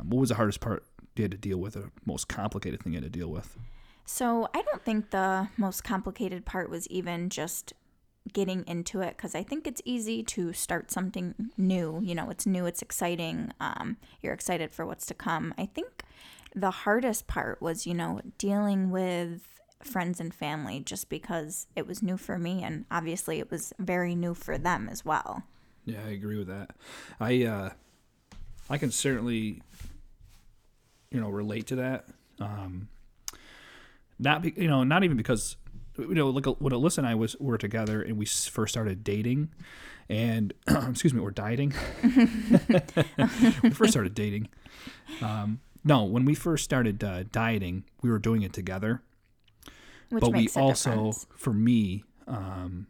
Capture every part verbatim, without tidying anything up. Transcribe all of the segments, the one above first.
Um, what was the hardest part you had to deal with, or most complicated thing you had to deal with? So I don't think the most complicated part was even just getting into it, because I think it's easy to start something new. You know, it's new, it's exciting. Um, you're excited for what's to come. I think the hardest part was, you know, dealing with friends and family, just because it was new for me, and obviously it was very new for them as well. Yeah, I agree with that. I uh, I can certainly, you know, relate to that. Um, not be, you know, not even because, you know, like when Alyssa and I was were together and we first started dating, and excuse me, or dieting. We first started dating. Um, no, when we first started uh, dieting, we were doing it together. Which but we makes a also, difference. for me, um,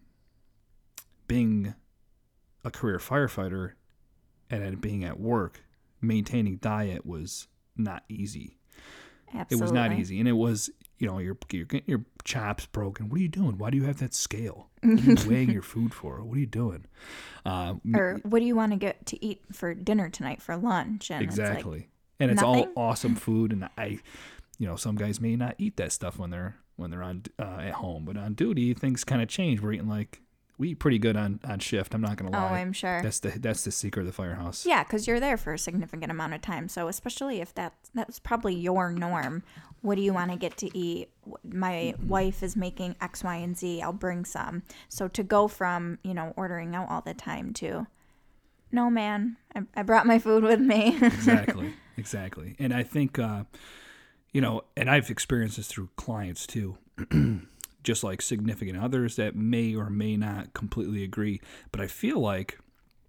being a career firefighter and then being at work, maintaining diet was not easy. Absolutely. It was not easy, and it was, you know, your your your chops broken. What are you doing? Why do you have that scale? What are you weighing your food for? What are you doing? Uh, Or what do you want to get to eat for dinner tonight for lunch? And exactly, it's like, and it's nothing? all awesome food. And I, you know, some guys may not eat that stuff when they're when they're on uh, at home, but on duty things kind of change. We're eating like we eat pretty good on, on shift. I'm not gonna lie. Oh, I'm sure. That's the that's the secret of the firehouse. Yeah, because you're there for a significant amount of time. So especially if that that's probably your norm. What do you want to get to eat? My wife is making X, Y, and Z. I'll bring some. So to go from, you know, ordering out all the time to, no, man, I, I brought my food with me. Exactly, exactly. And I think, uh, you know, and I've experienced this through clients too. Just like significant others that may or may not completely agree. But I feel like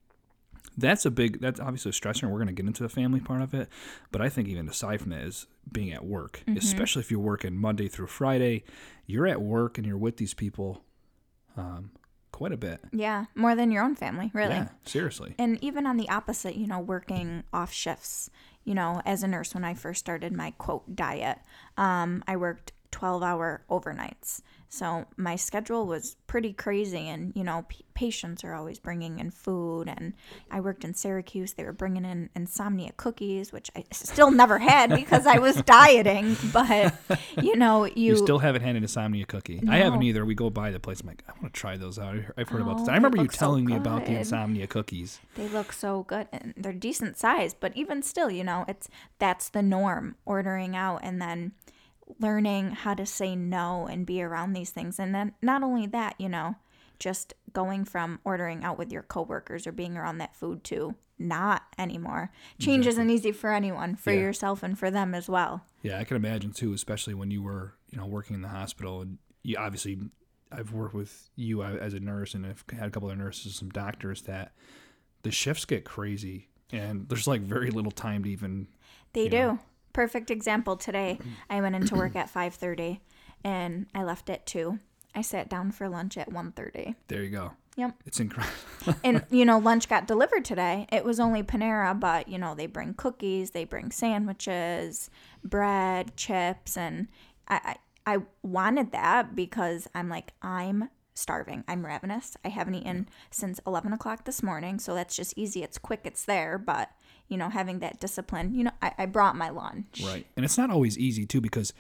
that's a big, that's obviously a stressor, and we're going to get into the family part of it. But I think even aside from that is being at work, mm-hmm. especially if you're working Monday through Friday, you're at work and you're with these people um, quite a bit. Yeah, more than your own family, really. Yeah, seriously. And even on the opposite, you know, working off shifts, you know, as a nurse, when I first started my quote diet, um, I worked twelve hour overnights. So my schedule was pretty crazy, and, you know, p- patients are always bringing in food, and I worked in Syracuse. They were bringing in insomnia cookies, which I still never had because I was dieting, but, you know, you... You still haven't had an insomnia cookie. No. I haven't either. We go by the place. I'm like, I want to try those out. I've heard Oh, about this. I remember they you look so telling me about the good. insomnia cookies. They look so good, and they're decent size, but even still, you know, it's that's the norm, ordering out and then learning how to say no and be around these things. And then not only that, you know, just going from ordering out with your coworkers or being around that food to not anymore. Change Exactly. isn't easy for anyone, for Yeah. yourself and for them as well. Yeah, I can imagine too, especially when you were, you know, working in the hospital. And you obviously, I've worked with you as a nurse, and I've had a couple of nurses, some doctors, that the shifts get crazy, and there's like very little time to even. They do. know. Perfect example today. I went into work at five thirty and I left at two. I sat down for lunch at one thirty. There you go. Yep. It's incredible. And, you know, lunch got delivered today. It was only Panera, but, you know, they bring cookies, they bring sandwiches, bread, chips, and I, I, I wanted that because I'm like, I'm starving. I'm ravenous. I haven't eaten since eleven o'clock this morning, so that's just easy. It's quick. It's there, but, you know, having that discipline, you know, I, I brought my lunch. Right. And it's not always easy too, because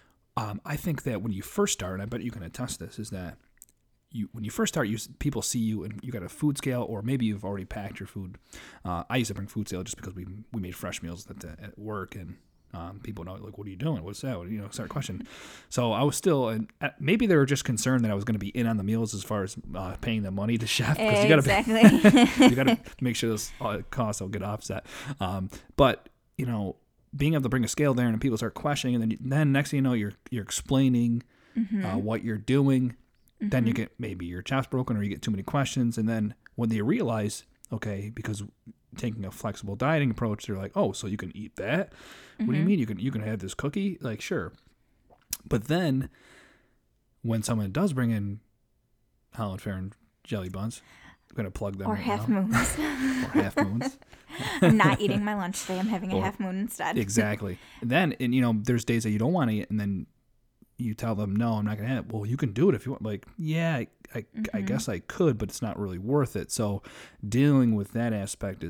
um, I think that when you first start, and I bet you can attest this, is that you when you first start, you people see you and you got a food scale, or maybe you've already packed your food. Uh, I used to bring food scale just because we we made fresh meals at, the, at work, and um, people know, like, what are you doing? What's that? You know, start questioning. So I was still, and maybe they were just concerned that I was going to be in on the meals as far as uh, paying the money to chef, because Exactly. you got to you got to make sure those uh, costs will get offset. Um, but you know, being able to bring a scale there and people start questioning, and then you, then next thing you know, you're you're explaining mm-hmm. uh, what you're doing. Mm-hmm. Then you get maybe your chop's broken, or you get too many questions, and then when they realize, okay, because taking a flexible dieting approach, they're like, oh, so you can eat that? Mm-hmm. What do you mean you can you can have this cookie? Like, sure. But then when someone does bring in Holland Farron jelly buns, I'm going to plug them Or right half now. moons. Or half moons. I'm not eating my lunch today. I'm having a Or- half moon instead. Exactly. And then, and you know, there's days that you don't want to eat, and then you tell them, no, I'm not going to have it. Well, you can do it if you want. Like, yeah, I, I, Mm-hmm. I guess I could, but it's not really worth it. So dealing with that aspect is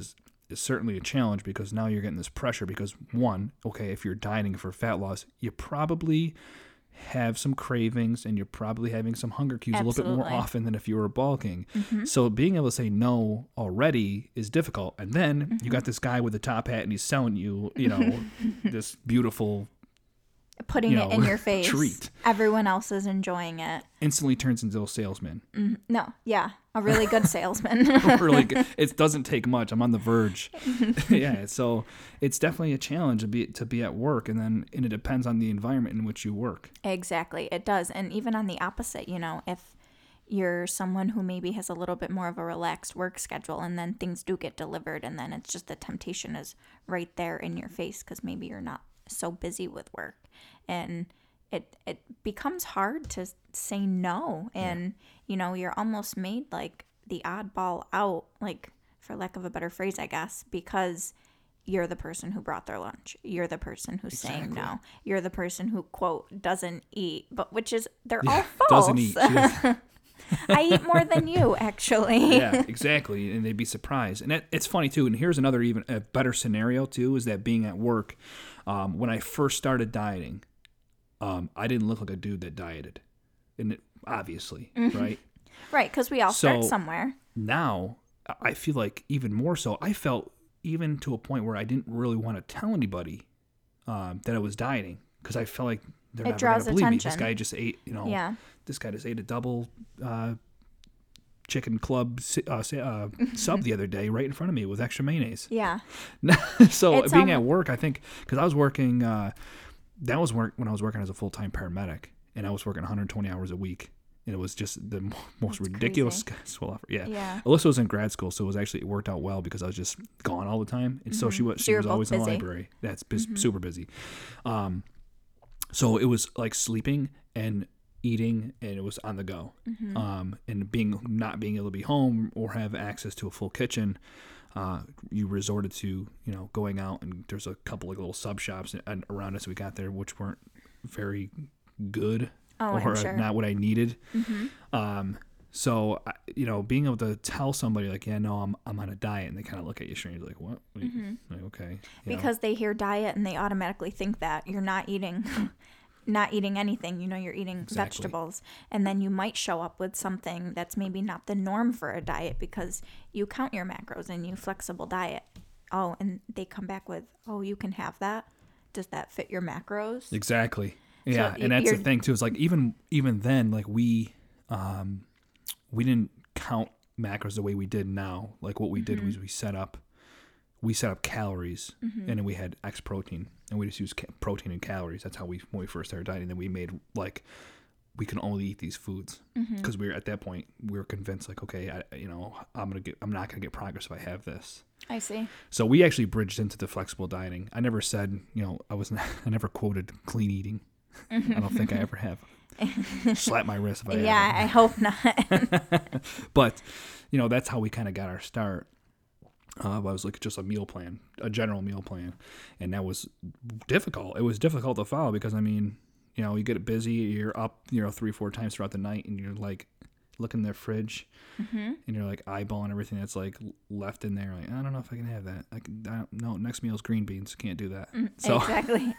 is certainly a challenge because now you're getting this pressure because, one, okay, if you're dieting for fat loss, you probably have some cravings and you're probably having some hunger cues Absolutely. a little bit more often than if you were bulking. Mm-hmm. So being able to say no already is difficult. And then mm-hmm. you got this guy with a top hat and he's selling you, you know, this beautiful putting you it know, in your face. treat. Everyone else is enjoying it. Instantly turns into a salesman. Mm, no, yeah, a really good salesman. really good. It doesn't take much. I'm on the verge. yeah, so it's definitely a challenge to be to be at work, and then and it depends on the environment in which you work. Exactly, it does, and even on the opposite, you know, if you're someone who maybe has a little bit more of a relaxed work schedule, and then things do get delivered, and then it's just the temptation is right there in your face because maybe you're not so busy with work. And it it becomes hard to say no. And, yeah. you know, you're almost made like the oddball out, like, for lack of a better phrase, I guess, because you're the person who brought their lunch. You're the person who's exactly. saying no. You're the person who, quote, doesn't eat, but which is, they're yeah, all false. Doesn't eat. Does. I eat more than you, actually. Yeah, exactly. And they'd be surprised. And it, it's funny, too. And here's another even a better scenario, too, is that being at work, um, when I first started dieting, um, I didn't look like a dude that dieted. And it, obviously, mm-hmm. right? Right, because we all so start somewhere. Now, I feel like even more so, I felt even to a point where I didn't really want to tell anybody um, that I was dieting because I felt like they're it never going to believe attention. me. This guy just ate, you know, yeah. this guy just ate a double uh, chicken club uh, uh, sub the other day right in front of me with extra mayonnaise. Yeah. so it's being um, at work, I think, because I was working, uh, that was work when I was working as a full-time paramedic, and I was working one hundred twenty hours a week. And it was just the most That's ridiculous schedule ever. Yeah. yeah. Alyssa was in grad school, so it was actually, it worked out well because I was just gone all the time. And mm-hmm. so she was, she so was always busy. in the library. That's bu- mm-hmm. super busy. Um, so it was like sleeping and eating, and it was on the go. Mm-hmm. Um, and being, not being able to be home or have access to a full kitchen, uh, you resorted to, you know, going out, and there's a couple of little sub shops and around us we got there, which weren't very good. Oh, or I'm sure. not what I needed. Mm-hmm. Um, so, you know, being able to tell somebody like, yeah, no, I'm I'm on a diet, and they kind of look at you strange, like, what? what mm-hmm. like, okay. You because know? They hear diet and they automatically think that you're not eating, not eating anything. You know, you're eating exactly. vegetables, and then you might show up with something that's maybe not the norm for a diet because you count your macros and you flexible diet. Oh, and they come back with, oh, you can have that. Does that fit your macros? Exactly. Yeah, so and that's you're, the thing too. It's like even even then, like we um, we didn't count macros the way we did now. Like what we mm-hmm. did was we set up we set up calories, mm-hmm. and then we had X protein, and we just used ca- protein and calories. That's how we when we first started dieting. Then we made like we can only eat these foods because mm-hmm. we were at that point we were convinced like, okay, I, you know, I'm gonna get I'm not gonna get progress if I have this. I see. So we actually bridged into the flexible dieting. I never said, you know, I wasn't I never quoted clean eating. I don't think I ever have. Slap my wrist if I yeah, have. I hope not. But, you know, that's how we kind of got our start. Uh, I was like just a meal plan, a general meal plan. And that was difficult. It was difficult to follow because, I mean, you know, you get busy, you're up, you know, three, four times throughout the night, and you're like looking in their fridge, mm-hmm. and you're like eyeballing everything that's like left in there. Like, I don't know if I can have that. I can, I don't, no, next meal is green beans. Can't do that. So, exactly.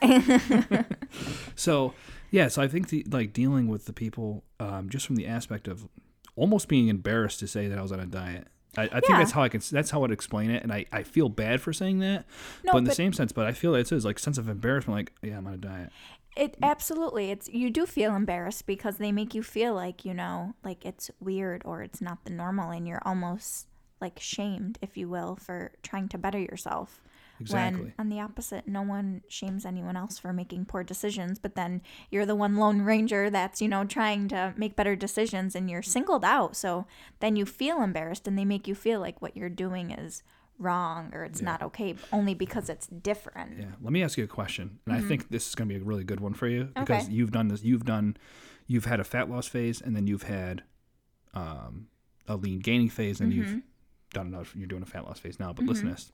so, yeah. So I think the, like dealing with the people, um, just from the aspect of almost being embarrassed to say that I was on a diet. I, I think yeah. that's how I can. That's how I'd explain it, and I, I feel bad for saying that, no, but in the but same sense. But I feel it is like sense of embarrassment. Like, yeah, I'm on a diet. It absolutely. It's you do feel embarrassed because they make you feel like, you know, like it's weird or it's not the normal, and you're almost like shamed, if you will, for trying to better yourself. Exactly. When on the opposite, no one shames anyone else for making poor decisions, but then you're the one lone ranger that's, you know, trying to make better decisions, and you're singled out. So then you feel embarrassed, and they make you feel like what you're doing is wrong or it's yeah. not okay, only because it's different. Yeah. Let me ask you a question, and mm-hmm. I think this is going to be a really good one for you because okay. you've done this. You've done, you've had a fat loss phase, and then you've had um, a lean gaining phase, and mm-hmm. you've done enough. You're doing a fat loss phase now. But mm-hmm. listen to this.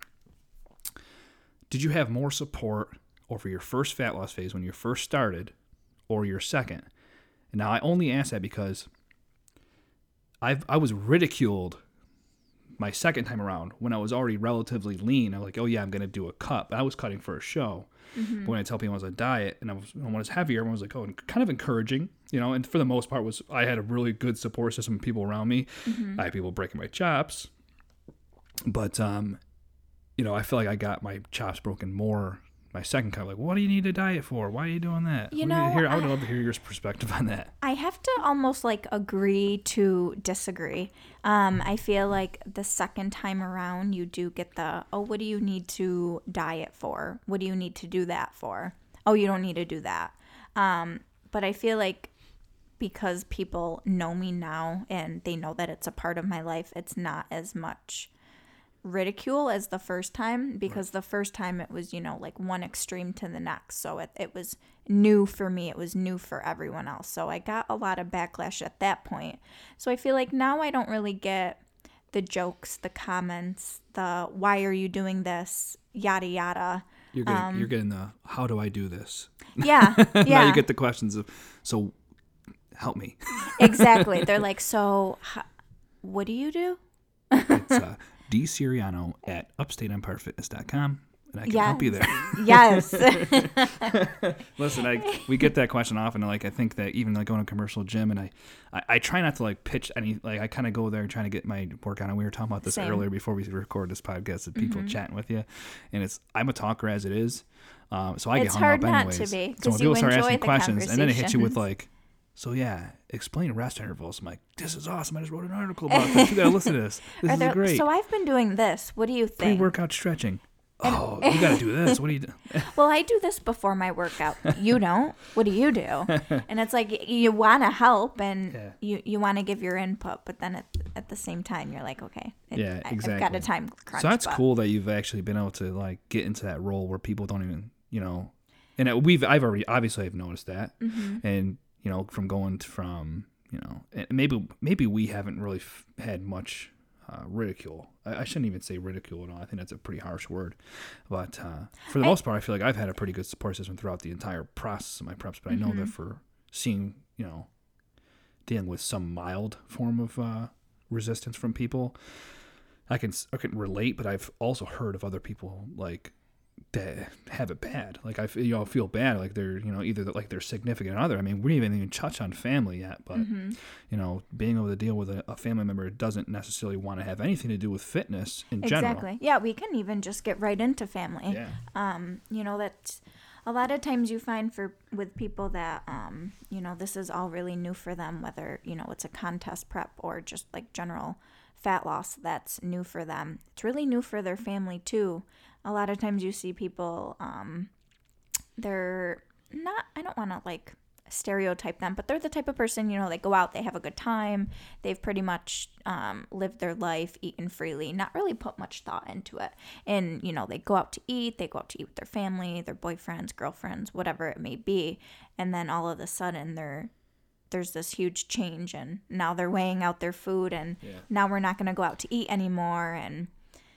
Did you have more support over your first fat loss phase when you first started, or your second? And now I only ask that because I've I was ridiculed my second time around, when I was already relatively lean, I'm like, oh yeah, I'm gonna do a cut. But I was cutting for a show. Mm-hmm. But when I tell people I was on a diet and I was when I was heavier, everyone was like, oh, and kind of encouraging, you know. And for the most part, was I had a really good support system of people around me. Mm-hmm. I had people breaking my chops, but um, you know, I feel like I got my chops broken more. My second cut, like, what do you need a diet for? Why are you doing that? You know, hear, I would I, love to hear your perspective on that. I have to almost like agree to disagree. Um, I feel like the second time around, you do get the, oh, what do you need to diet for? What do you need to do that for? Oh, you don't need to do that. Um, but I feel like because people know me now and they know that it's a part of my life, it's not as much ridicule as the first time, because right. the first time it was, you know, like one extreme to the next. So it, it was new for me. It was new for everyone else. So I got a lot of backlash at that point. So I feel like now I don't really get the jokes, the comments, the why are you doing this, yada, yada. You're getting, um, you're getting the how do I do this? Yeah. Yeah. Now you get the questions of, so help me. Exactly. They're like, so how, what do you do? It's uh, D Siriano at upstate empire fitness dot com, and I can yes. help you there. Yes. Listen, I we get that question often. Like, I think that even like going to a commercial gym, and I, I, I try not to like pitch any. Like, I kind of go there trying to get my workout. And we were talking about this Same. earlier before we record this podcast. That people mm-hmm. chatting with you, and it's I'm a talker as it is, um, so I it's get hung hard up not anyways. to be, so when you people start asking the questions, and then they hit you with like, so yeah, explain rest intervals. I'm like, this is awesome. I just wrote an article about this. You gotta listen to this. This is great. So I've been doing this. What do you think? Pre-workout stretching. Oh, you gotta do this. What do you do? Well, I do this before my workout. You don't. What do you do? And it's like you want to help and yeah. you, you want to give your input, but then at, at the same time, you're like, okay, it, yeah, exactly. I've got a time crunch. So that's but. cool that you've actually been able to like get into that role where people don't even, you know, and we've I've already obviously I've noticed that, mm-hmm. and you know, from going from, you know, maybe maybe we haven't really f- had much uh, ridicule. I, I shouldn't even say ridicule at all. I think that's a pretty harsh word. But uh, for the I, most part, I feel like I've had a pretty good support system throughout the entire process of my preps. But mm-hmm. I know that for seeing, you know, dealing with some mild form of uh, resistance from people, I can I can relate. But I've also heard of other people like that have it bad. Like I, you know, feel bad. Like they're, you know, either like their significant other. I mean, we haven't even touched on family yet, but mm-hmm. you know, being able to deal with a, a family member doesn't necessarily want to have anything to do with fitness in general. Exactly. Yeah, we can even just get right into family. Yeah. Um, you know, that a lot of times you find for with people that um, you know, this is all really new for them, whether, you know, it's a contest prep or just like general fat loss that's new for them. It's really new for their family too. A lot of times you see people, um, they're not, I don't want to like stereotype them, but they're the type of person, you know, they go out, they have a good time, they've pretty much um, lived their life, eaten freely, not really put much thought into it. And, you know, they go out to eat, they go out to eat with their family, their boyfriends, girlfriends, whatever it may be. And then all of a sudden they're, there's this huge change and now they're weighing out their food and yeah. now we're not going to go out to eat anymore. And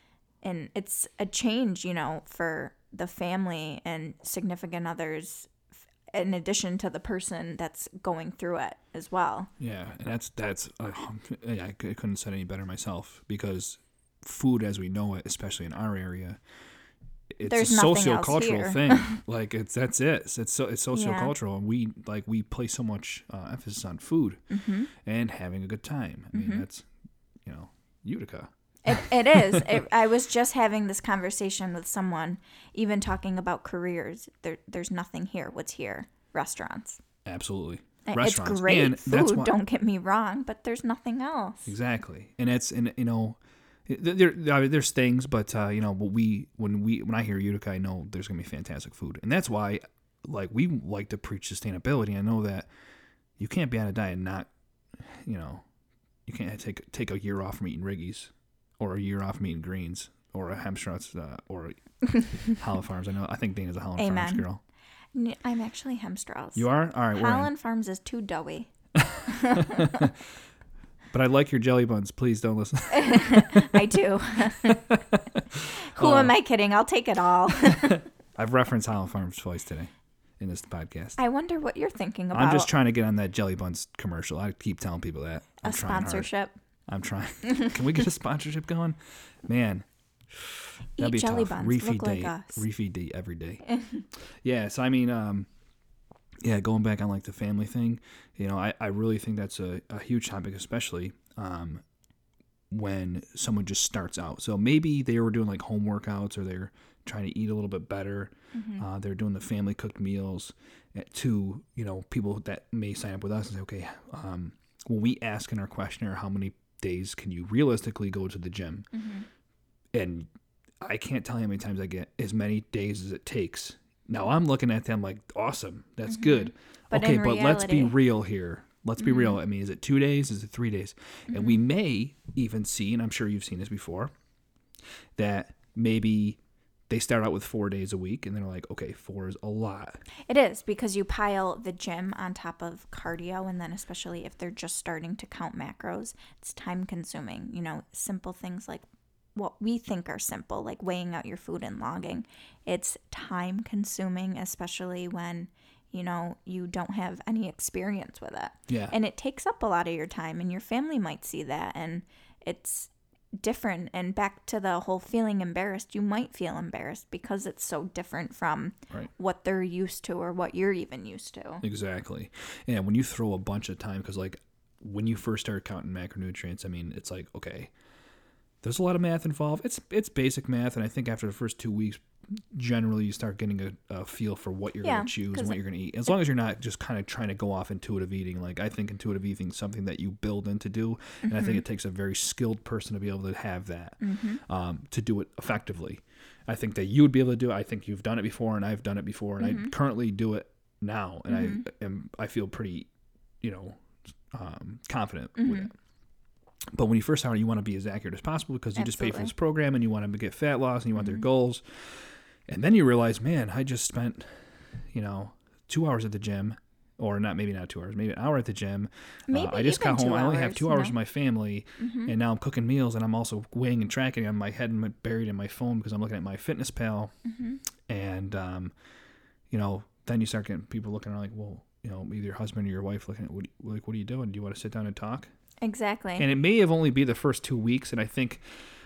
And it's a change, you know, for the family and significant others, in addition to the person that's going through it as well. Yeah, and that's that's uh, yeah, I couldn't have said any better myself, because food as we know it, especially in our area, it's There's a socio-cultural thing. Like it's that's it. It's so it's socio-cultural, yeah. and we like we place so much uh, emphasis on food mm-hmm. and having a good time. I mean, mm-hmm. that's, you know, Utica. It, it is. It, I was just having this conversation with someone, even talking about careers. There, there's nothing here. What's here? Restaurants. Absolutely. Restaurants. It's great and food, that's why, don't get me wrong, but there's nothing else. Exactly. And it's, and you know, there, there there's things, but uh, you know, but we when we when I hear Utica, I know there's gonna be fantastic food, and that's why, like, we like to preach sustainability. I know that you can't be on a diet and not, you know, you can't take take a year off from eating Riggies, or a year off from eating greens, or a Hemstrough's, uh, or Holland Farms. I know. I think Dana's a Holland Amen. Farms girl. I'm actually Hemstrough's. You are? All right. Holland Farms is too doughy. But I like your jelly buns. Please don't listen. I do. Who uh, am I kidding? I'll take it all. I've referenced Holland Farms twice today in this podcast. I wonder what you're thinking about. I'm just trying to get on that jelly buns commercial. I keep telling people that. I'm a sponsorship. I'm trying. Can we get a sponsorship going? Man, that'd Eat be jelly tough. buns. Refeed Look like day. us. Refeed day every day. Yeah, so I mean, um, yeah, going back on like the family thing, you know, I, I really think that's a, a huge topic, especially um, when someone just starts out. So maybe they were doing like home workouts or they're trying to eat a little bit better. Mm-hmm. Uh, they're doing the family cooked meals to, you know, people that may sign up with us and say, okay, um, when we ask in our questionnaire, how many days can you realistically go to the gym? Mm-hmm. And I can't tell you how many times I get as many days as it takes. Now I'm looking at them like, awesome, that's mm-hmm. good. But okay, in but reality, let's be real here. Let's be mm-hmm. real. I mean, is it two days? Is it three days? Mm-hmm. And we may even see, and I'm sure you've seen this before, that maybe they start out with four days a week and they're like, okay, four is a lot. It is, because you pile the gym on top of cardio, and then especially if they're just starting to count macros, it's time consuming. You know, simple things like what we think are simple, like weighing out your food and logging. It's time consuming, especially when, you know, you don't have any experience with it. Yeah. And it takes up a lot of your time, and your family might see that, and it's different. And back to the whole feeling embarrassed, you might feel embarrassed because it's so different from right. what they're used to or what you're even used to. Exactly. And when you throw a bunch of time, because like when you first start counting macronutrients, I mean, it's like, okay, there's a lot of math involved. It's it's basic math, and I think after the first two weeks, generally you start getting a, a feel for what you're yeah, going to choose and what you're going to eat. As long as you're not just kind of trying to go off intuitive eating. Like I think intuitive eating is something that you build in to do, mm-hmm. and I think it takes a very skilled person to be able to have that, mm-hmm. um, to do it effectively. I think that you would be able to do it. I think you've done it before, and I've done it before, and mm-hmm. I currently do it now, and mm-hmm. I am I feel pretty, you know, um, confident mm-hmm. with it. But when you first start, you want to be as accurate as possible because you Absolutely. Just pay for this program and you want them to get fat loss and you want mm-hmm. their goals. And then you realize, man, I just spent, you know, two hours at the gym, or not, maybe not two hours, maybe an hour at the gym. Maybe uh, I just got home. Hours, I only have two you hours know? with my family, mm-hmm. and now I'm cooking meals and I'm also weighing and tracking. And my head buried in my phone because I'm looking at my Fitness Pal. Mm-hmm. And, um, you know, then you start getting people looking around like, well, you know, either your husband or your wife looking at, what, like, what are you doing? Do you want to sit down and talk? Exactly. And it may have only be the first two weeks, and I think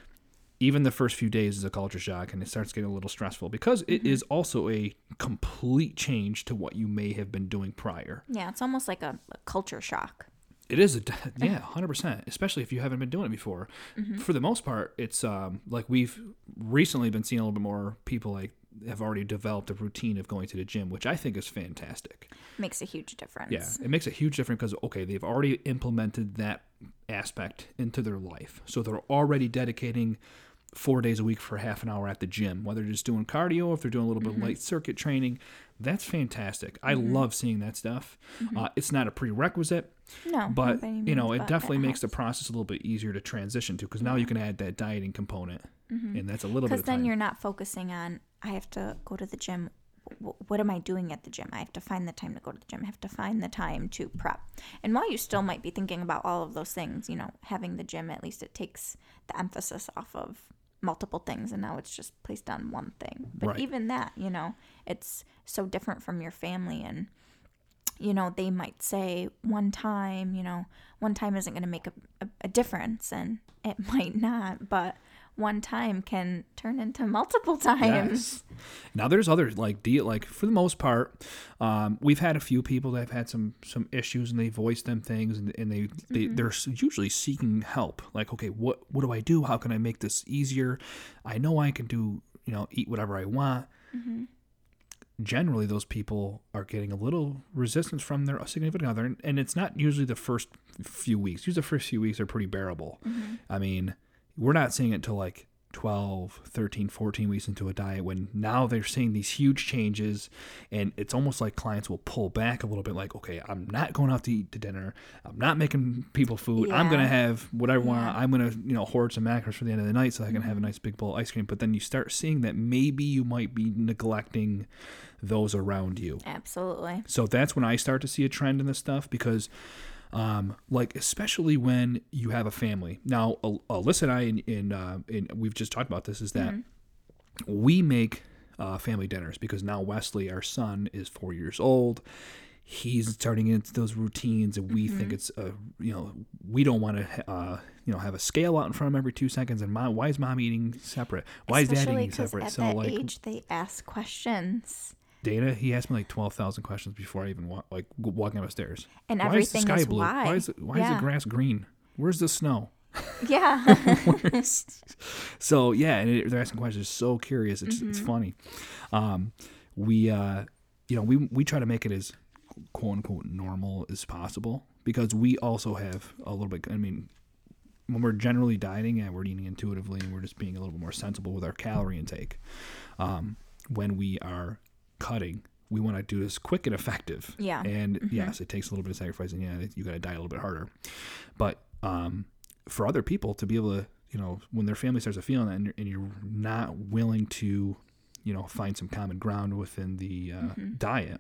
even the first few days is a culture shock, and it starts getting a little stressful because it mm-hmm. is also a complete change to what you may have been doing prior. Yeah, it's almost like a, a culture shock. It is, a, yeah, one hundred percent, especially if you haven't been doing it before. Mm-hmm. For the most part, it's um, like we've recently been seeing a little bit more people like have already developed a routine of going to the gym, which I think is fantastic. Makes a huge difference. Yeah, it makes a huge difference because, okay, they've already implemented that aspect into their life. So they're already dedicating four days a week for half an hour at the gym, whether they're just doing cardio or if they're doing a little mm-hmm. bit of light circuit training. That's fantastic. I mm-hmm. love seeing that stuff. Mm-hmm. Uh, it's not a prerequisite, no, but means, you know, it but definitely it makes helps. the process a little bit easier to transition to because now yeah. you can add that dieting component, mm-hmm. and that's a little bit of Because then time. you're not focusing on, I have to go to the gym. What am I doing at the gym? I have to find the time to go to the gym. I have to find the time to prep. And while you still might be thinking about all of those things, you know, having the gym, at least it takes the emphasis off of multiple things, and now it's just placed on one thing. But right. even that, you know, it's so different from your family, and you know, they might say one time, you know, one time isn't going to make a, a, a difference, and it might not, but one time can turn into multiple times. Yes. Now there's other like deal like for the most part, um, we've had a few people that have had some some issues and they voiced them things and, and they, they mm-hmm. they're usually seeking help. Like, okay, what what do I do? How can I make this easier? I know I can do, you know, eat whatever I want. Mm-hmm. Generally, those people are getting a little resistance from their significant other, and, and it's not usually the first few weeks. Usually the first few weeks are pretty bearable. Mm-hmm. I mean, we're not seeing it till like twelve, thirteen, fourteen weeks into a diet when now they're seeing these huge changes, and it's almost like clients will pull back a little bit like, okay, I'm not going out to eat to dinner. I'm not making people food. Yeah. I'm going to have what I want. Yeah. I'm going to, you know, hoard some macros for the end of the night so I can Mm-hmm. have a nice big bowl of ice cream. But then you start seeing that maybe you might be neglecting those around you. Absolutely. So that's when I start to see a trend in this stuff because Um, like especially when you have a family. Now, Alyssa and I, in, in, uh, in we've just talked about this, is that mm-hmm. we make uh, family dinners because now Wesley, our son, is four years old. He's starting into those routines, and we mm-hmm. think it's, uh, you know, we don't want to uh, you know, have a scale out in front of them every two seconds. And mom, why is mom eating separate? Why is dad Especially eating 'cause separate? at So that like age, they ask questions. Dana, he asked me like twelve thousand questions before I even wa- like g- walking up the stairs. And why everything is the sky is blue? why. Why is it, why is Yeah. the grass green? Where's the snow? Yeah. So yeah, and it, they're asking questions. So curious. It's Mm-hmm. it's funny. Um, we uh, you know, we we try to make it as quote unquote normal as possible because we also have a little bit. I mean, when we're generally dieting and we're eating intuitively and we're just being a little bit more sensible with our calorie intake. Um, when we are cutting, we want to do this quick and effective. Yeah. And Mm-hmm. yes, it takes a little bit of sacrifice, and yeah, you got to diet a little bit harder. But um, for other people to be able to, you know, when their family starts to feel that, and you're, and you're not willing to, you know, find some common ground within the uh, Mm-hmm. diet,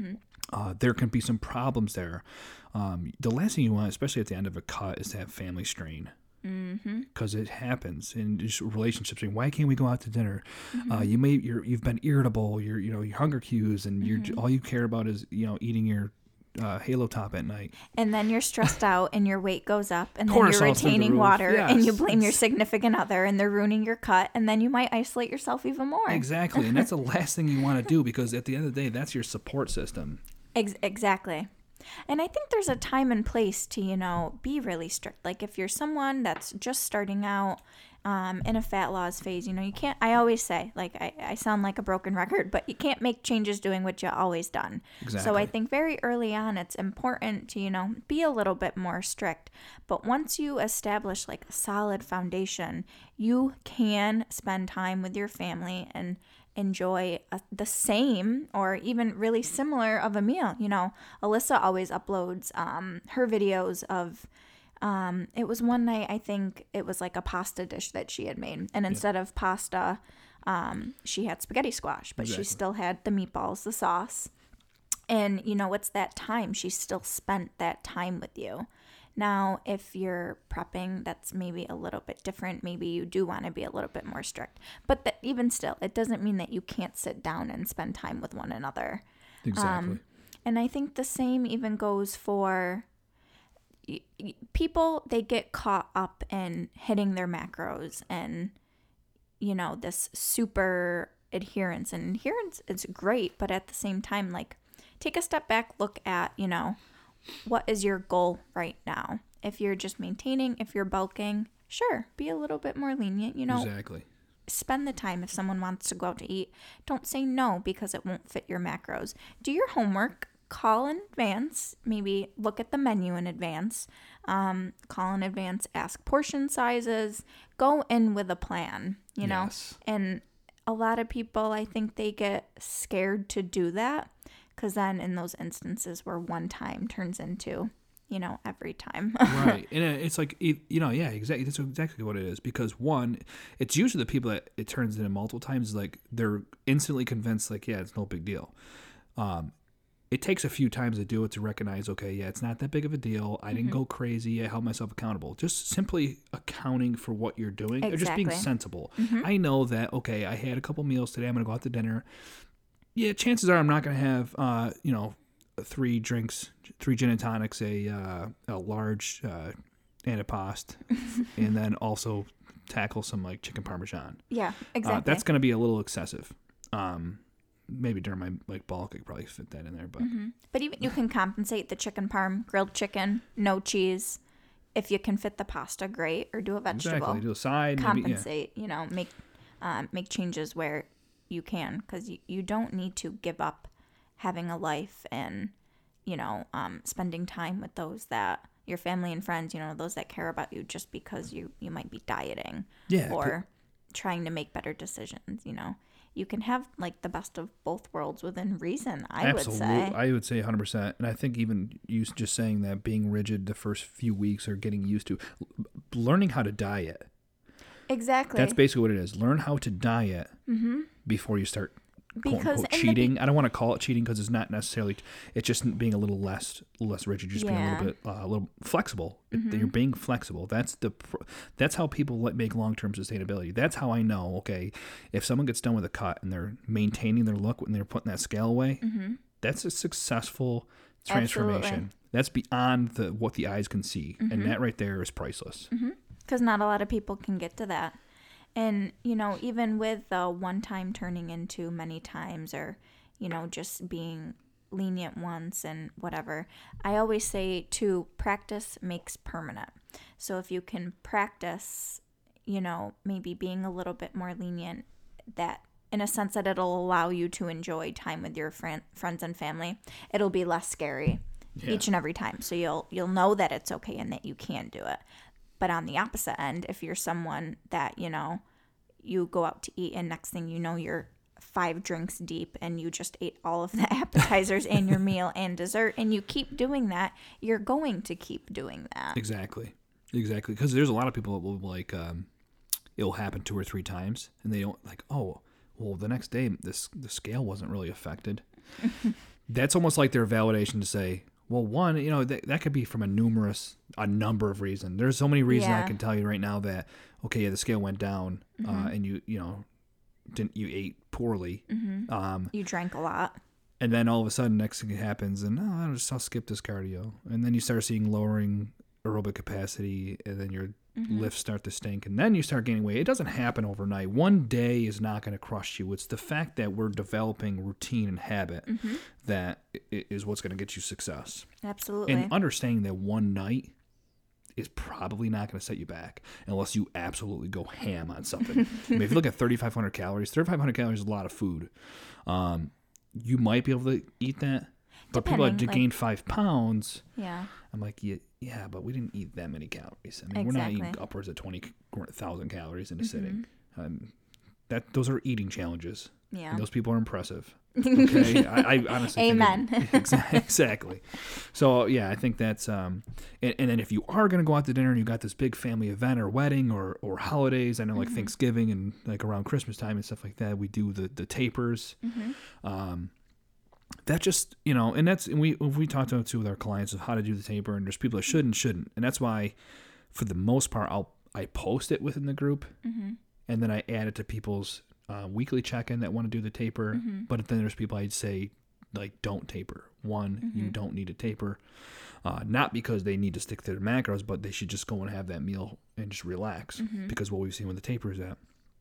uh, there can be some problems there. Um, the last thing you want, especially at the end of a cut, is to have family strain. Because it happens in just relationships. Like, why can't we go out to dinner? Mm-hmm. Uh, you may you're, you've been irritable. You're you know your hunger cues, and you're Mm-hmm. all you care about is you know eating your uh, Halo Top at night. And then you're stressed out and your weight goes up and then you're Cortisol's through the retaining roof. water and you Yes, blame your it's- significant other and they're ruining your cut and then you might isolate yourself even more. Exactly, and that's the last thing you want to do because at the end of the day, that's your support system. Ex- exactly. And I think there's a time and place to, you know, be really strict. Like if you're someone that's just starting out um, in a fat loss phase, you know, you can't, I always say, like, I, I sound like a broken record, but you can't make changes doing what you always done. So Exactly. I think very early on, it's important to, you know, be a little bit more strict. But once you establish like a solid foundation, you can spend time with your family and enjoy a, the same or even really similar of a meal. You know, Alyssa always uploads um, her videos of, um, it was one night, I think it was like a pasta dish that she had made. And instead of pasta, um, she had spaghetti squash, but Exactly. she still had the meatballs, the sauce. And, you know, it's that time. She still spent that time with you. Now, if you're prepping, that's maybe a little bit different. Maybe you do want to be a little bit more strict. But that, even still, it doesn't mean that you can't sit down and spend time with one another. Exactly. Um, and I think the same even goes for y- y- people, they get caught up in hitting their macros and, you know, this super adherence. And adherence is great, but at the same time, like, take a step back, look at, you know, what is your goal right now? If you're just maintaining, if you're bulking, sure, be a little bit more lenient, you know, Exactly. spend the time. If someone wants to go out to eat, don't say no because it won't fit your macros. Do your homework, call in advance, maybe look at the menu in advance, um, call in advance, ask portion sizes, go in with a plan, you know, Yes. and a lot of people, I think they get scared to do that because then in those instances where one time turns into, you know, every time. Right, and it- it's like it- you know, yeah, exactly. That's exactly what it is. Because one, it's usually the people that it turns into multiple times. Like they're instantly convinced, like, yeah, it's no big deal. Um, it takes a few times to do it to recognize, okay, yeah, it's not that big of a deal. I didn't go crazy. I held myself accountable. Just simply accounting for what you're doing, or just being Exactly. sensible. I know that. Okay, I had a couple meals today. I'm gonna go out to dinner. Yeah, chances are I'm not gonna have, uh, you know, three drinks, three gin and tonics, a uh, a large uh, antipasto, and then also tackle some like chicken parmesan. Yeah, Uh, exactly. that's going to be a little excessive. Um, maybe during my like bulk, I could probably fit that in there, but But even you can compensate the chicken parm, grilled chicken, no cheese. If you can fit the pasta, great, or do a vegetable. exactly, do a side, maybe, yeah. Compensate, you know, make um, make changes where you can, because you, you don't need to give up having a life and, you know, um, spending time with those that your family and friends, you know, those that care about you, just because you you might be dieting Yeah, or trying to make better decisions. You know, you can have like the best of both worlds within reason, I Absolutely. would say. I would say one hundred percent. And I think even you just saying that, being rigid the first few weeks or getting used to learning how to diet. Exactly. That's basically what it is. Learn how to diet before you start quote Because unquote in the be- cheating. I don't want to call it cheating because it's not necessarily. It's just being a little less less rigid, just being a little Yeah. bit uh, a little flexible. It- You're being flexible. That's the pr- that's how people let- make long term sustainability. That's how I know. Okay, if someone gets done with a cut and they're maintaining their look when they're putting that scale away, that's a successful transformation. Absolutely. That's beyond the what the eyes can see, and that right there is priceless. Because not a lot of people can get to that. And, you know, even with the one time turning into many times, or, you know, just being lenient once and whatever, I always say to practice makes permanent. So if you can practice, you know, maybe being a little bit more lenient, that in a sense that it'll allow you to enjoy time with your friend, friends and family, it'll be less scary yeah. each and every time. So you'll you'll know that it's okay and that you can do it. But on the opposite end, if you're someone that, you know, you go out to eat and next thing you know, you're five drinks deep and you just ate all of the appetizers and your meal and dessert, and you keep doing that, you're going to keep doing that. Exactly. Exactly. Because there's a lot of people that will, like, um, it'll happen two or three times, and they don't, like, oh, well, the next day, this the scale wasn't really affected. That's almost like their validation to say, well, one, you know, that, that could be from a numerous, a number of reasons. There's so many reasons yeah. I can tell you right now that, okay, yeah, the scale went down, mm-hmm. uh, and you, you know, didn't you ate poorly. Mm-hmm. Um, you drank a lot. And then all of a sudden, next thing happens, and oh, I'll just I'll skip this cardio, and then you start seeing lowering aerobic capacity, and then your mm-hmm. lifts start to stink, and then you start gaining weight. It doesn't happen overnight. One day is not going to crush you. It's the fact that we're developing routine and habit mm-hmm. that is what's going to get you success. Absolutely. And understanding that one night is probably not going to set you back unless you absolutely go ham on something. I mean, if you look at thirty-five hundred calories, thirty-five hundred calories is a lot of food. Um, you might be able to eat that, but Depending, people that like, gain five pounds, yeah, I'm like, yeah, yeah, but we didn't eat that many calories. I mean, exactly. we're not eating upwards of twenty thousand calories in a mm-hmm. sitting. Um, that those are eating challenges. Yeah, and those people are impressive. Okay, I, I honestly Amen. Think it, exactly. So yeah, I think that's um, and, and then if you are gonna go out to dinner and you got this big family event or wedding or or holidays, I know like mm-hmm. Thanksgiving and like around Christmas time and stuff like that, we do the the tapers. Mm-hmm. Um, that just you know, and that's and we we talked about too with our clients of how to do the taper, and there's people that should and shouldn't, and that's why, for the most part, I'll I post it within the group, mm-hmm. and then I add it to people's Uh, weekly check-in that want to do the taper, mm-hmm. but then there's people I'd say, like, don't taper. One, mm-hmm. you don't need to taper. Uh, not because they need to stick to their macros, but they should just go and have that meal and just relax. Mm-hmm. Because what we've seen with the taper is that,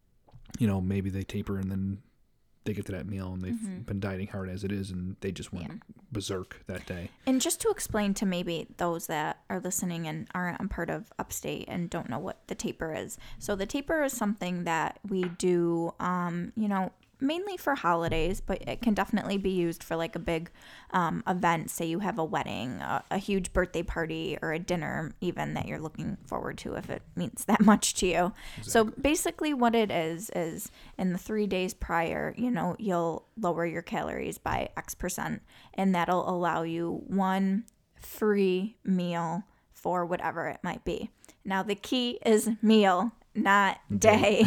you know, maybe they taper and then they get to that meal and they've mm-hmm. been dieting hard as it is and they just went yeah. berserk that day. And just to explain to maybe those that are listening and aren't a part of Upstate and don't know what the taper is. So the taper is something that we do, um, you know, mainly for holidays, but it can definitely be used for like a big um, event. Say you have a wedding, a, a huge birthday party, or a dinner even that you're looking forward to if it means that much to you. Exactly. So basically what it is, is in the three days prior, you know, you'll lower your calories by X percent, and that'll allow you one free meal for whatever it might be. Now the key is meal, not day.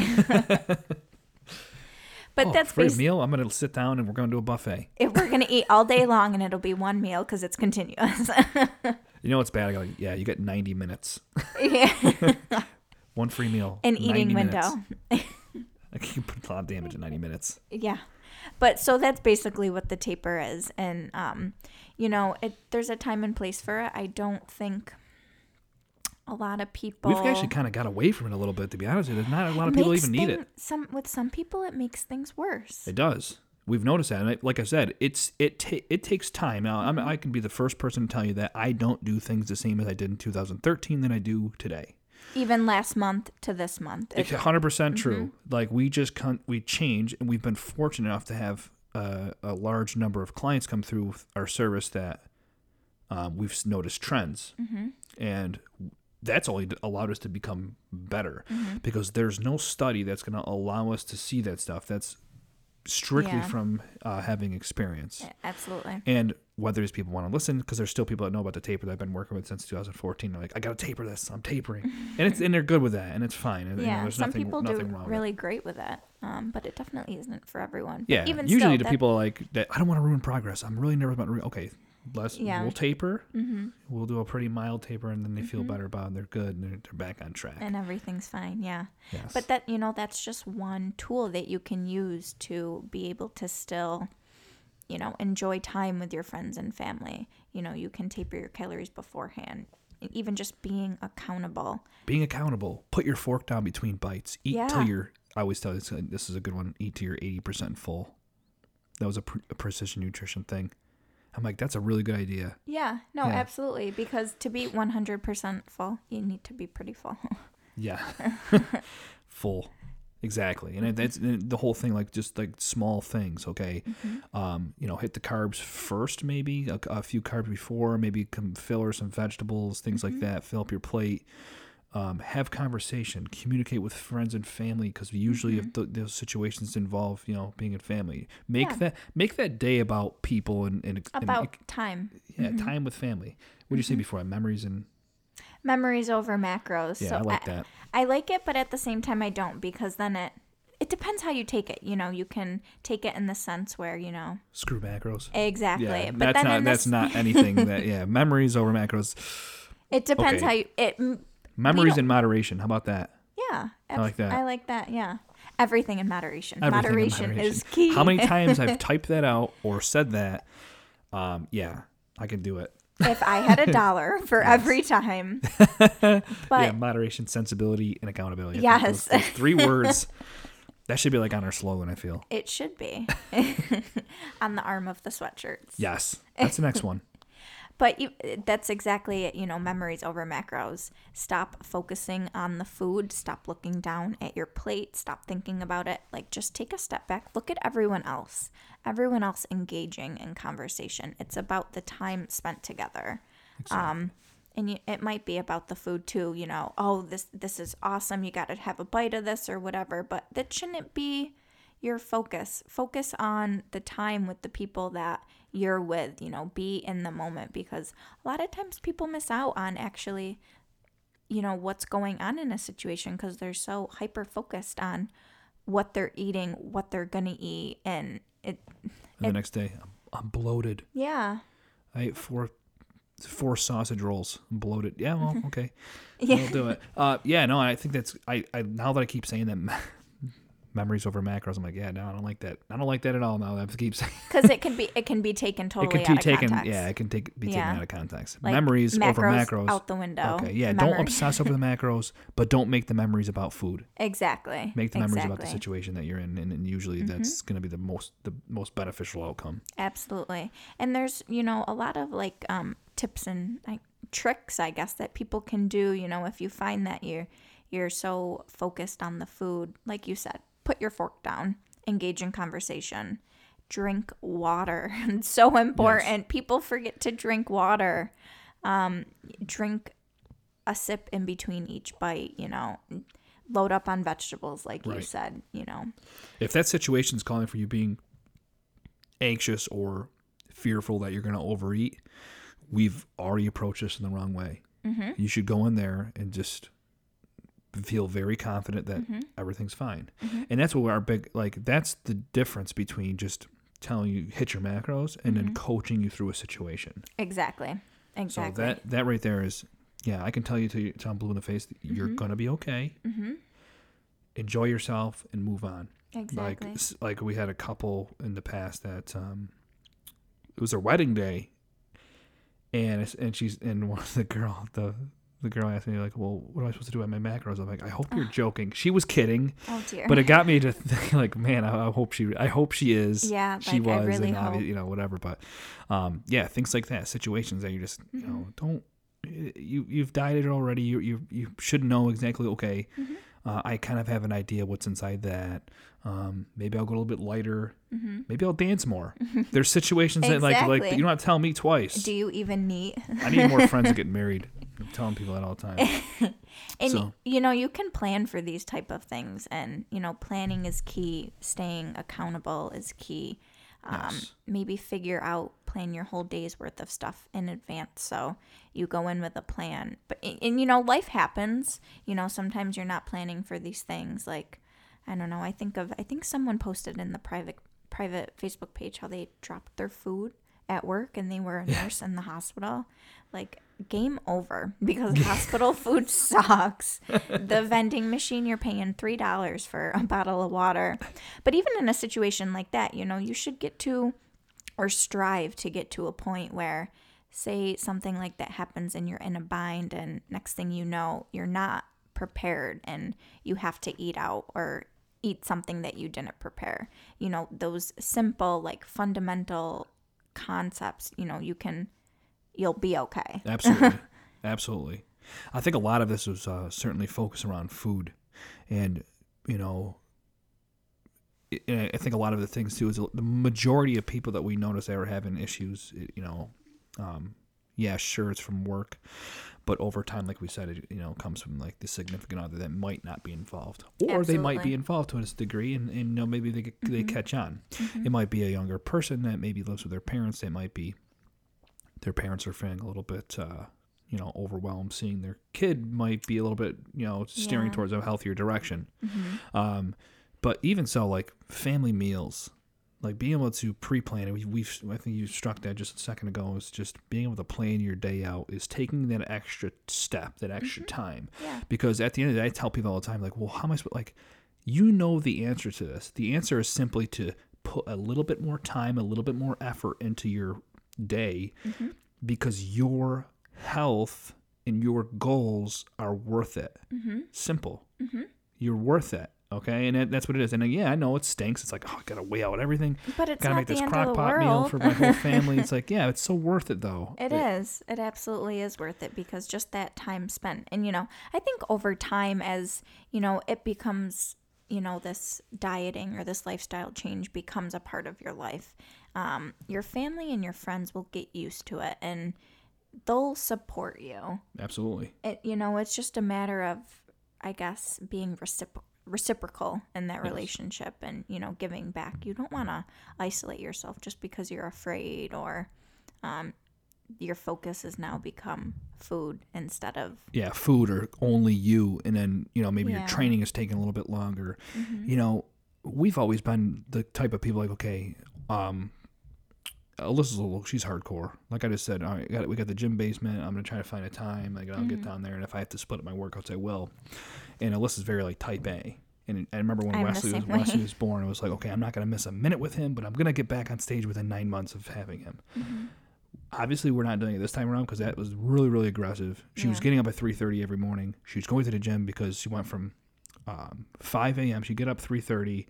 But oh, that's free basi- meal. I'm going to sit down and we're going to do a buffet. If we're going to eat all day long and it'll be one meal because it's continuous. You know what's bad? I go, yeah, you get ninety minutes. Yeah. One free meal. An eating window. I can put a lot of damage in ninety minutes. Yeah. But so that's basically what the taper is. And, um, you know, it, there's a time and place for it. I don't think a lot of people... We've actually kind of got away from it a little bit, to be honest with you. There's not a lot of people even thing, need it. Some With some people, it makes things worse. It does. We've noticed that. And I, like I said, it's it ta- it takes time. Now, I'm, I can be the first person to tell you that I don't do things the same as I did in two thousand thirteen than I do today. Even last month to this month. It's one hundred percent mm-hmm. true. Like, we just con- we change, and we've been fortunate enough to have uh, a large number of clients come through our service that um, we've noticed trends. Mm-hmm. And that's only allowed us to become better mm-hmm. because there's no study that's going to allow us to see that stuff. That's strictly yeah. from uh, having experience. Yeah, absolutely. And whether these people want to listen, because there's still people that know about the taper that I've been working with since two thousand fourteen. They're like, I got to taper this. I'm tapering. and it's and they're good with that, and it's fine. And, yeah, you know, there's some nothing, people nothing do wrong really with it. great with that, um, but it definitely isn't for everyone. Yeah, but even usually still, to that, people like that, I don't want to ruin progress. I'm really nervous about, re- okay, Let's, yeah. we'll taper. Mm-hmm. We'll do a pretty mild taper, and then they mm-hmm. feel better about it. They're good, and they're, they're back on track. And everything's fine, yeah. Yes. But that, you know, that's just one tool that you can use to be able to still, you know, enjoy time with your friends and family. You know, you can taper your calories beforehand. even just being accountable. Being accountable. Put your fork down between bites. Eat Yeah. till you're, I always tell you, this, this is a good one, eat till you're eighty percent full. That was a, pre- a precision nutrition thing. I'm like, that's a really good idea. Yeah, no, Yeah. absolutely. Because to be one hundred percent full, you need to be pretty full. Yeah. Full. Exactly. And that's and the whole thing, like just like small things. Okay. Mm-hmm. Um, you know, hit the carbs first, maybe a, a few carbs before, maybe some filler, some vegetables, things Mm-hmm. like that. Fill up your plate. Um, have conversation, communicate with friends and family, because usually Mm-hmm. if th- those situations involve, you know, being in family, make Yeah. that make that day about people and, and About and, time. yeah, Mm-hmm. time with family. What did you say before? Memories and Memories over macros. yeah, so I like that. I like it, but at the same time, I don't, because then it it depends how you take it. You know, you can take it in the sense where, you know, Screw macros. exactly. Yeah, but that's then not in that's this, not anything that yeah. Memories over macros. it depends okay. how you it. m- Memories don't- in moderation. How about that? Yeah, I like that. I like that. Yeah, everything in moderation. Everything in moderation, moderation. is key. How many times I've typed that out or said that? Um, yeah, I can do it. If I had a dollar for every time, but yeah, moderation, sensibility, and accountability. I think Yes. those, those three words. That should be like on our slogan. I feel. it should be on the arm of the sweatshirts. Yes, that's the next one. But you, that's exactly it, you know, memories over macros. Stop focusing on the food. Stop looking down at your plate. Stop thinking about it. Like, just take a step back. Look at everyone else. Everyone else engaging in conversation. It's about the time spent together. Um, and you, it might be about the food too, you know, oh, this this is awesome. You got to have a bite of this or whatever. But that shouldn't be your focus. Focus on the time with the people that you're with, you know, be in the moment, because a lot of times people miss out on actually, you know, what's going on in a situation because they're so hyper focused on what they're eating, what they're going to eat. And it, And the next day, I'm, I'm bloated. yeah. I ate four four sausage rolls. I'm bloated. Yeah, well, okay. Yeah. We'll do it. Uh, yeah, no, I think that's I, I now that I keep saying that memories over macros, I'm like, yeah, no, I don't like that. I don't like that at all now. I keep saying Because it can be, it can be taken it totally can out be of taken. context. Yeah, it can take be taken Yeah. out of context. Like memories over macros out the window. Okay, yeah, Memory. don't obsess over the macros, but don't make the memories about food. Exactly. Make the memories exactly. about the situation that you're in, and, and usually Mm-hmm. that's going to be the most the most beneficial outcome. Absolutely. And there's, you know, a lot of like um, tips and like tricks, I guess, that people can do, you know, if you find that you're you're so focused on the food, like you said, put your fork down, engage in conversation, drink water. It's so important. People forget to drink water. Um, drink a sip in between each bite, you know. Load up on vegetables, like you Right. said, you know. If that situation's calling for you being anxious or fearful that you're going to overeat, we've already approached this in the wrong way. Mm-hmm. You should go in there and just feel very confident that Mm-hmm. everything's fine. And that's what our big, like, that's the difference between just telling you hit your macros and Mm-hmm. then coaching you through a situation. Exactly. Exactly. So that, that right there is, yeah, I can tell you till, you, till I'm blue in the face that you're Mm-hmm. going to be okay. Mm-hmm. Enjoy yourself and move on. Exactly. Like, s- like we had a couple in the past that um, it was their wedding day, and it's, and she's and one of the girl the the girl asked me like, well, what am I supposed to do at my macros? I'm like, I hope you're joking. She was kidding, Oh dear. but it got me to think like, man, I, I hope she I hope she is. Yeah, she like, I was, really and obvi- hope. you know, whatever. But um, yeah, things like that, situations that you just you Mm-hmm. know don't you you've dieted already. You you you should know exactly. Okay. Mm-hmm. Uh, I kind of have an idea what's inside that. Um, maybe I'll go a little bit lighter. Mm-hmm. Maybe I'll dance more. There's situations that like like Exactly. you don't have to tell me twice. Do you even need? I need more friends to get married. I'm telling people that all the time. And So- you know, you can plan for these type of things, and you know, planning is key. Staying accountable is key. Um, Yes. Maybe figure out, plan your whole day's worth of stuff in advance, so you go in with a plan. But and, and you know, life happens. You know, sometimes you're not planning for these things. Like, I don't know. I think of I think someone posted in the private private Facebook page how they dropped their food at work and they were a nurse in the hospital. Like, game over, because hospital food sucks. The vending machine, you're paying three dollars for a bottle of water. But even in a situation like that, you know, you should get to or strive to get to a point where say something like that happens and you're in a bind, and next thing you know, you're not prepared and you have to eat out or eat something that you didn't prepare. You know, those simple, like fundamental concepts, you know, you can, you'll be okay. Absolutely. Absolutely. I think a lot of this was uh, certainly focused around food. And, you know, I think a lot of the things too is the majority of people that we notice that are having issues, you know, um, yeah, sure, it's from work, but over time, like we said, it, you know, comes from like the significant other that might not be involved, or Absolutely. they might be involved to a degree, and, and you know, maybe they mm-hmm. they catch on. Mm-hmm. It might be a younger person that maybe lives with their parents. It might be their parents are feeling a little bit, uh, you know, overwhelmed, seeing their kid might be a little bit, you know, steering yeah. towards a healthier direction. Mm-hmm. Um, but even so, like family meals. Like being able to pre-plan it, we, we've, I think you struck that just a second ago, is just being able to plan your day out, is taking that extra step, that extra mm-hmm. time. Yeah. Because at the end of the day, I tell people all the time, like, well, how am I supposed, like, you know the answer to this. The answer is simply to put a little bit more time, a little bit more effort into your day mm-hmm. because your health and your goals are worth it. Mm-hmm. Simple. Mm-hmm. You're worth it. Okay, and it, that's what it is. And uh, yeah, I know it stinks. It's like, oh, I gotta weigh out everything. But it's gotta not make the this end crock of the pot world. meal for my whole family. It's like, yeah, it's so worth it though. It, it is. It absolutely is worth it, because just that time spent. And you know, I think over time, as you know, it becomes, you know, this dieting or this lifestyle change becomes a part of your life. Um, your family and your friends will get used to it, and they'll support you. Absolutely. It, you know, it's just a matter of, I guess, being reciprocal. reciprocal in that yes. relationship, and you know, giving back. You don't want to isolate yourself just because you're afraid, or um your focus has now become food instead of yeah food or only you, and then you know maybe yeah. your training is taking a little bit longer. Mm-hmm. You know, we've always been the type of people like, okay, um Alyssa's a little, she's hardcore. Like I just said, all right, got, we got the gym basement. I'm going to try to find a time. Like, I'll mm-hmm. get down there, and if I have to split up my workouts, I will. And Alyssa's very, like, type A. And I remember when Wesley was, Wesley was born, it was like, okay, I'm not going to miss a minute with him, but I'm going to get back on stage within nine months of having him. Mm-hmm. Obviously, we're not doing it this time around because that was really, really aggressive. She yeah. was getting up at three thirty every morning. She was going to the gym because she went from um, five a.m. She'd get up three thirty.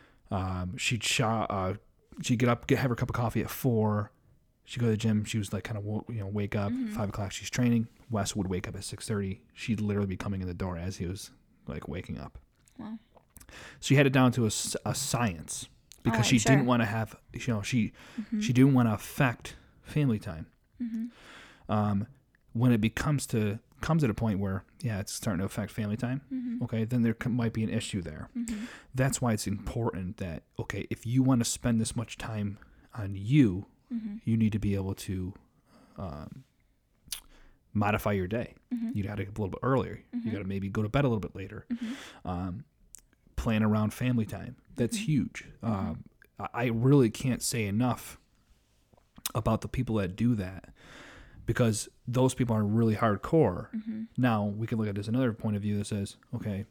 Um, she'd shot... Uh, She'd get up, get have her cup of coffee at four. She'd go to the gym. She was like kind of, you know, wake up. Mm-hmm. Five o'clock, she's training. Wes would wake up at six thirty. She'd literally be coming in the door as he was like waking up. Wow. She had it down to a, a science because oh, she sure. didn't want to have, you know, she mm-hmm. she didn't want to affect family time. Mm-hmm. Um, when it becomes to comes at a point where yeah, it's starting to affect family time. Mm-hmm. Okay, then there might be an issue there. Mm-hmm. That's why it's important that okay, if you want to spend this much time on you, mm-hmm. you need to be able to um, modify your day. Mm-hmm. You got to get up a little bit earlier. Mm-hmm. You got to maybe go to bed a little bit later. Mm-hmm. Um, plan around family time. That's mm-hmm. huge. Mm-hmm. Um, I really can't say enough about the people that do that. Because those people are really hardcore. Mm-hmm. Now, we can look at this another point of view that says, okay,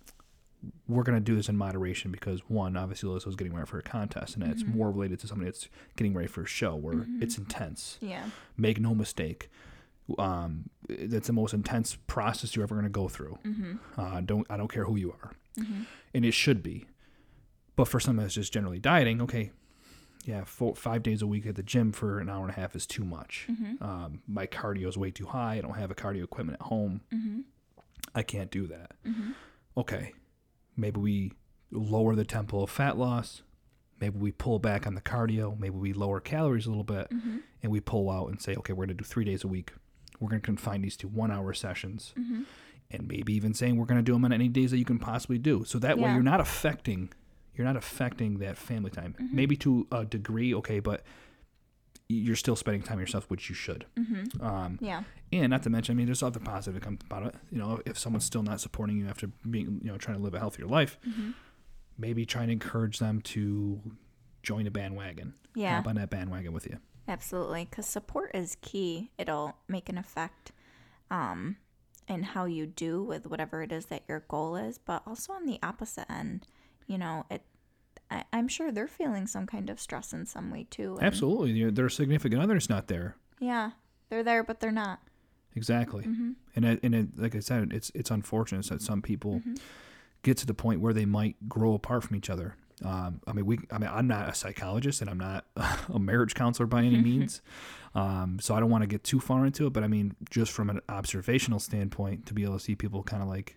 we're going to do this in moderation because, one, obviously Alyssa's getting ready for a contest, and mm-hmm. it's more related to somebody that's getting ready for a show where mm-hmm. it's intense. Yeah. Make no mistake. Um, that's the most intense process you're ever going to go through. Mm-hmm. Uh, don't I don't care who you are. Mm-hmm. And it should be. But for someone that's just generally dieting, okay, yeah, four, five days a week at the gym for an hour and a half is too much. Mm-hmm. Um, my cardio is way too high. I don't have a cardio equipment at home. Mm-hmm. I can't do that. Mm-hmm. Okay, maybe we lower the tempo of fat loss. Maybe we pull back on the cardio. Maybe we lower calories a little bit, mm-hmm. and we pull out and say, okay, we're going to do three days a week. We're going to confine these to one-hour sessions, mm-hmm. and maybe even saying we're going to do them on any days that you can possibly do. So that yeah. way you're not affecting... You're not affecting that family time. Mm-hmm. Maybe to a degree, okay, but you're still spending time yourself, which you should. Mm-hmm. Um, yeah. And not to mention, I mean, there's other positive that comes about it. You know, if someone's still not supporting you after being, you know, trying to live a healthier life, mm-hmm. maybe trying to encourage them to join a bandwagon. Yeah. Hop on that bandwagon with you. Absolutely, because support is key. It'll make an effect um, in how you do with whatever it is that your goal is, but also on the opposite end. You know, it. I, I'm sure they're feeling some kind of stress in some way too. And absolutely, their significant other's not there. Yeah. They're there, but they're not. Exactly. Mm-hmm. And it, and it, like I said, it's it's unfortunate that some people Mm-hmm. get to the point where they might grow apart from each other. Um, I mean, we. I mean, I'm not a psychologist, and I'm not a marriage counselor by any means. Um, so I don't want to get too far into it. But I mean, just from an observational standpoint, to be able to see people kind of like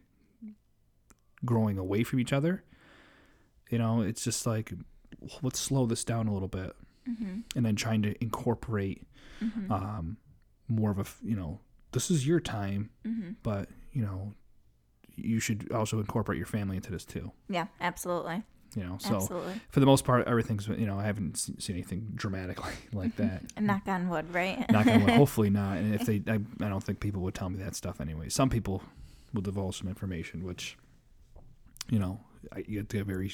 growing away from each other, you know, it's just like, let's slow this down a little bit, Mm-hmm. and then trying to incorporate Mm-hmm. um, more of a, you know, this is your time, Mm-hmm. but you know, you should also incorporate your family into this too. Yeah, absolutely. You know, so Absolutely. for the most part, everything's, you know, I haven't se- seen anything dramatically like that. And knock on wood, right? Knock on wood. Hopefully not. And if they, I, I don't think people would tell me that stuff anyway. Some people will divulge some information, which, you know, I, you have to have a very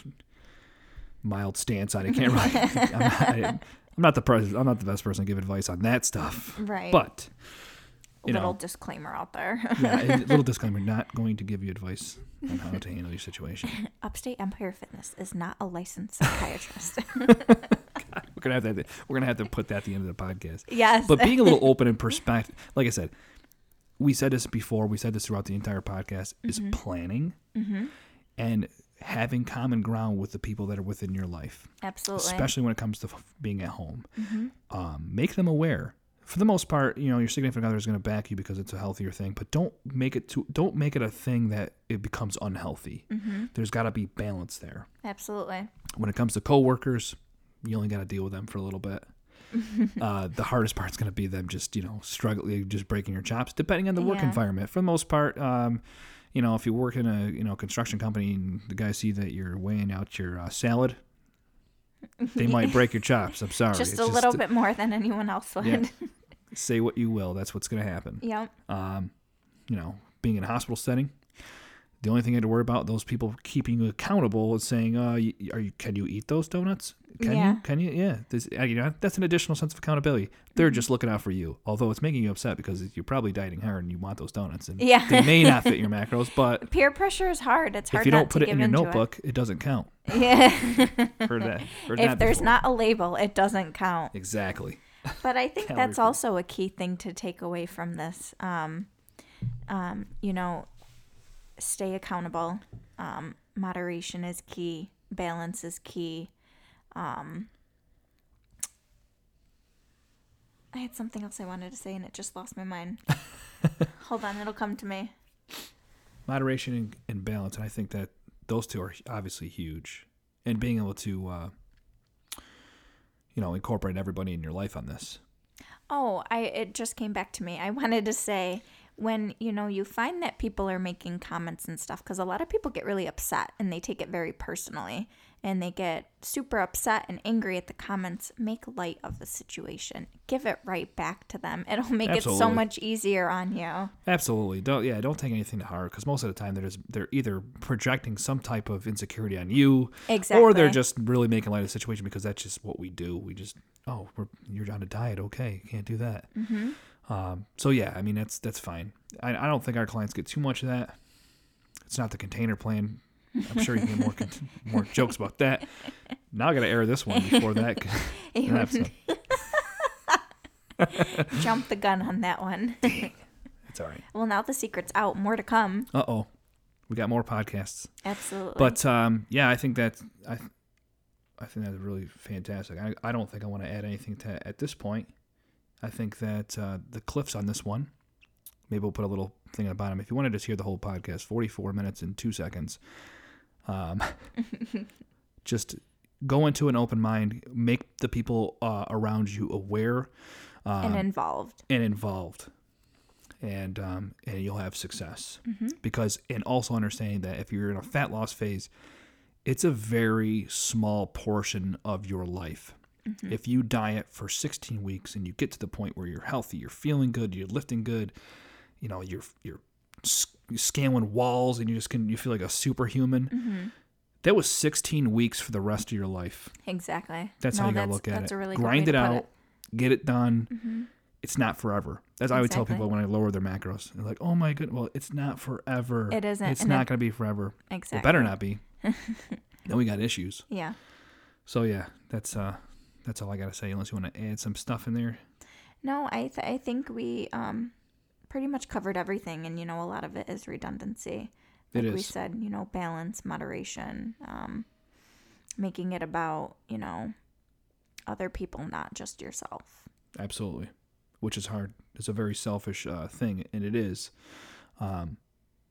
mild stance on it. Can't really, I'm not, I, I'm not the pres- I'm not the best person to give advice on that stuff. Right. But, you Little know, disclaimer out there. yeah, a little disclaimer, not going to give you advice on how to handle your situation. Upstate Empire Fitness is not a licensed psychiatrist. God, we're gonna have to we're gonna have to put that at the end of the podcast. Yes. But being a little open in perspective, like I said, we said this before, we said this throughout the entire podcast, is planning Mm-hmm. and having common ground with the people that are within your life, Absolutely. especially when it comes to f- being at home. Mm-hmm. Um, make them aware. For the most part, you know, your significant other is going to back you because it's a healthier thing, but don't make it to don't make it a thing that it becomes unhealthy. Mm-hmm. There's got to be balance there. Absolutely. When it comes to coworkers, you only got to deal with them for a little bit. uh, the hardest part's going to be them just, you know, struggling, just breaking your chops, depending on the work Yeah. environment. For the most part, um, you know, if you work in a, you know, construction company and the guys see that you're weighing out your uh, salad, they might break your chops. I'm sorry. Just It's a little bit more than anyone else would. Yeah. Say what you will. That's what's going to happen. Yep. Um, you know, being in a hospital setting, the only thing you have to worry about, those people keeping you accountable and saying, uh, you, are you, can you eat those donuts? Can Yeah. you? Can you? Yeah. This, uh, you know, that's an additional sense of accountability. They're Mm-hmm. just looking out for you, although it's making you upset because you're probably dieting hard and you want those donuts. And Yeah. they may not fit your macros, but Peer pressure is hard. It's hard if you not don't put to it give in your into notebook, it. doesn't count. It. Yeah. Heard that. Heard If that there's before. not a label, it doesn't count. Exactly. But I think Calorie that's free. also a key thing to take away from this. Um, um, you know, stay accountable. Um, moderation is key. Balance is key. Um, I had something else I wanted to say and it just lost my mind. Hold on, it'll come to me. Moderation and, and balance, and I think that those two are obviously huge. And being able to, uh, you know, incorporate everybody in your life on this. Oh, I it just came back to me. I wanted to say when, you know, you find that people are making comments and stuff, because a lot of people get really upset and they take it very personally and they get super upset and angry at the comments, make light of the situation. Give it right back to them. It'll make it so Absolutely. much easier on you. Absolutely. Don't yeah, don't take anything to heart because most of the time they're just, they're either projecting some type of insecurity on you, Exactly. or they're just really making light of the situation because that's just what we do. We just oh, we're, you're on a diet, okay, can't do that. Mm-hmm. Um, so yeah, I mean that's that's fine. I, I don't think our clients get too much of that. It's not the container plan. I'm sure you can get more con- more jokes about that. Now I got to air this one before that. episode. Jump the gun on that one. It's all right. Well, now the secret's out. More to come. Uh oh, we got more podcasts. Absolutely. But um, yeah, I think that I, th- I think that's really fantastic. I, I don't think I want to add anything to at this point. I think that uh, the cliffs on this one. Maybe we'll put a little thing on the bottom. If you wanted to hear the whole podcast, forty-four minutes and two seconds. Um, just go into an open mind. Make the people uh, around you aware um, and involved. and involved, and um, and you'll have success. Mm-hmm. Because and also understanding that if you're in a fat loss phase, it's a very small portion of your life. Mm-hmm. If you diet for sixteen weeks and you get to the point where you're healthy, you're feeling good, you're lifting good, you know, you're you're scaling walls and you just can you feel like a superhuman. Mm-hmm. That was sixteen weeks for the rest of your life. Exactly. That's no, how you gotta that's, look at that's it. A really good Grind way it to put out, it. get it done. Mm-hmm. It's not forever. As I would tell Exactly. people when I lower their macros. They're like, oh my goodness, well, it's not forever. It isn't. It's and not it, going to be forever. Exactly. It better not be. Then we got issues. Yeah. So yeah, that's uh, that's all I got to say unless you want to add some stuff in there. No, I th- I think we um pretty much covered everything, and you know, a lot of it is redundancy. Like It we is. said, you know, balance, moderation, um, making it about, you know, other people, not just yourself. Absolutely. Which is hard. It's a very selfish uh, thing, and it is. Um,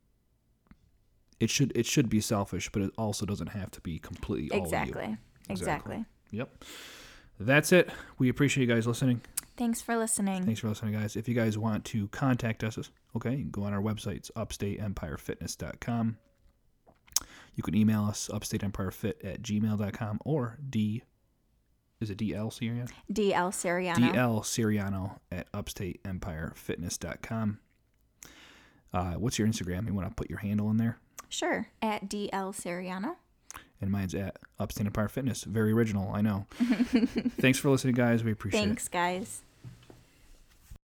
it should it should be selfish, but it also doesn't have to be completely all Exactly. you. Exactly. Yep. That's it. We appreciate you guys listening. Thanks for listening. Thanks for listening, guys. If you guys want to contact us, okay, you can go on our website. It's upstate empire fitness dot com. You can email us, upstateempirefit at gmail dot com, or D, is it D L Siriano? D L Siriano. D L Siriano at upstate empire fitness dot com. Uh, what's your Instagram? You want to put your handle in there? Sure. At D L Siriano. And mine's at Upstate Empire Fitness. Very original, I know. Thanks for listening, guys. We appreciate Thanks, it. Thanks, guys.